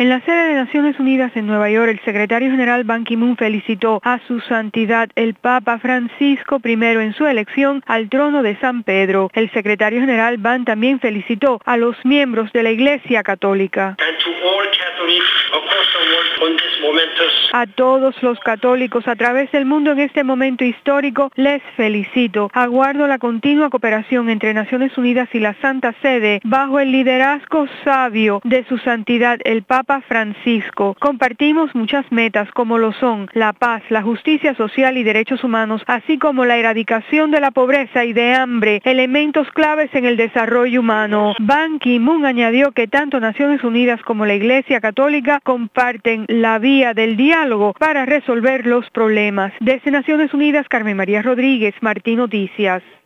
En la sede de Naciones Unidas en Nueva York, el secretario general Ban Ki-moon felicitó a su santidad el Papa Francisco I en su elección al trono de San Pedro. El secretario general Ban también felicitó a los miembros de la Iglesia Católica. A todos los católicos a través del mundo en este momento histórico, les felicito. Aguardo la continua cooperación entre Naciones Unidas y la Santa Sede bajo el liderazgo sabio de su santidad el Papa Francisco. Compartimos muchas metas como lo son la paz, la justicia social y derechos humanos, así como la erradicación de la pobreza y de hambre, elementos claves en el desarrollo humano. Ban Ki-moon añadió que tanto Naciones Unidas como la Iglesia Católica comparten la vía del diálogo para resolver los problemas. Desde Naciones Unidas, Carmen María Rodríguez, Martín Noticias.